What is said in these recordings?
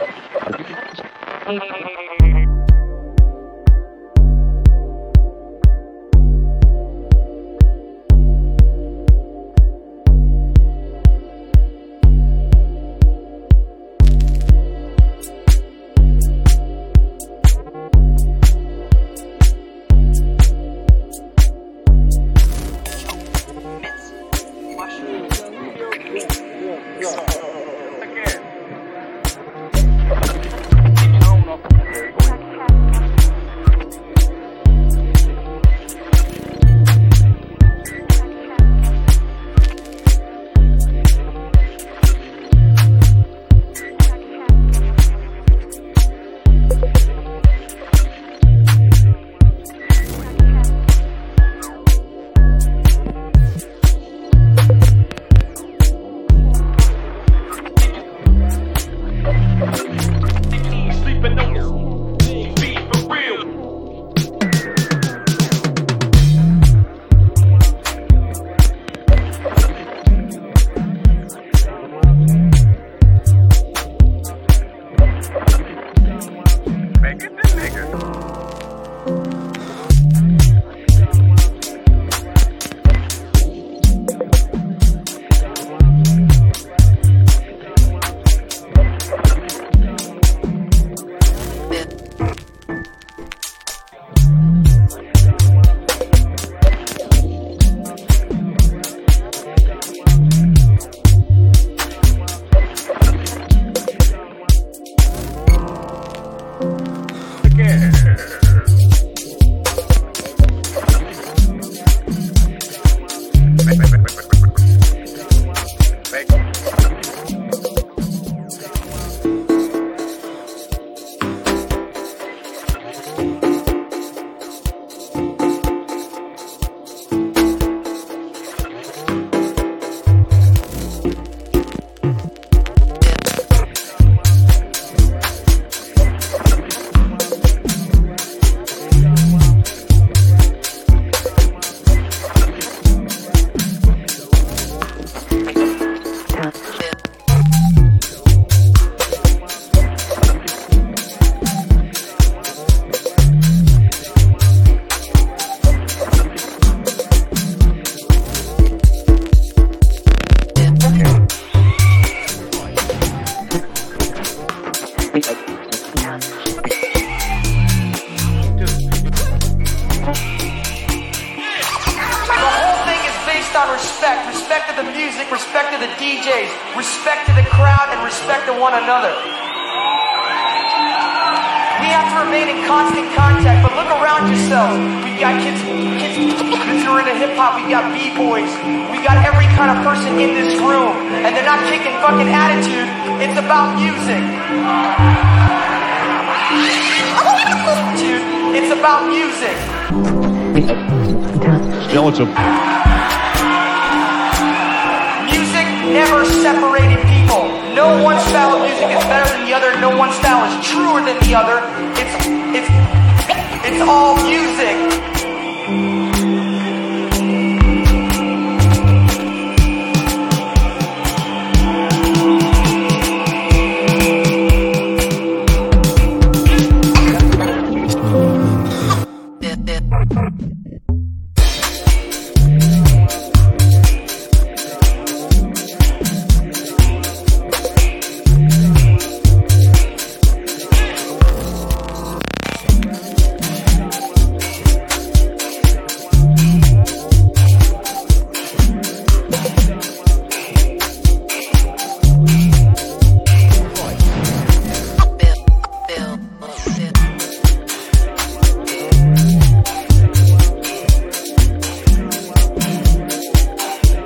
Respect to the music, respect to the DJs, respect to the crowd, and respect to one another. We have to remain in constant contact, but look around yourselves. We've got kids who are into hip-hop, we got B-boys, we got every kind of person in this room, and they're not kicking fucking attitude, it's about music. Dude, it's about music. Music never separated people. No one style of music is better than the other. No one style is truer than the other. It's all music.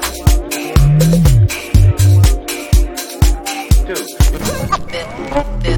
Dude.